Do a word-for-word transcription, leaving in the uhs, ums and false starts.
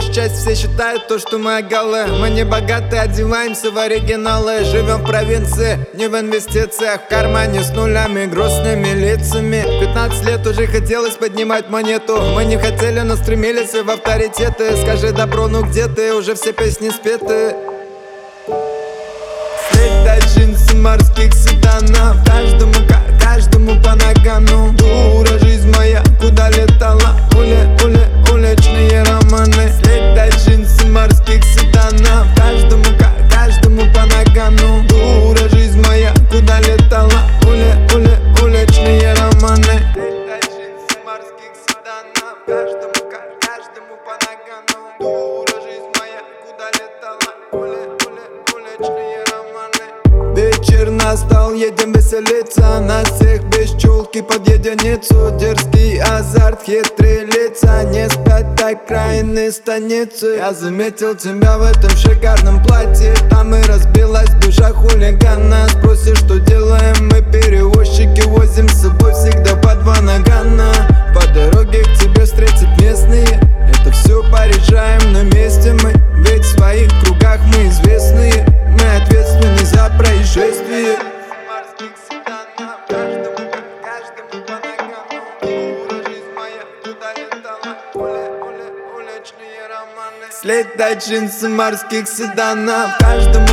большую часть все считают то, что мы голы. Мы не богаты, одеваемся в оригиналы. Живем в провинции, не в инвестициях. В кармане с нулями, грустными лицами. Пятнадцать лет уже хотелось поднимать монету. Мы не хотели, но стремились в авторитеты. Скажи добро, ну где ты? Уже все песни спеты. Слетать джинсы морских седанов. Каждому, каждому по нагану. Дура, жизнь моя, куда летала? Ули, ули, уличные романы. Слетать джинсы морских седанов. Каждому, каждому по нагану. Дура, жизнь моя, куда летала? Ули, ули, уличные романы. Слетать джинсы морских седанов. Каждому, каждому по нагану. Дура, жизнь моя, куда летала? Ули, ули, уличные романы. Вечер настал, едем веселиться. На всех без чулки под единицу. Дерзкий азарт, хитрые лица. Не спят окраины станицы. Я заметил тебя в этом шикарном платье. Там и разбилась душа хулигана. Спросишь, что делаем мы, перевозчики. Возим с собой всегда по два нагана. По дороге к тебе встретят местные. Это все порешаем на месте мы. Ведь в своих кругах мы известные. Мы ответственны за происшествие. Слетать джинсы морских седанов. Каждому,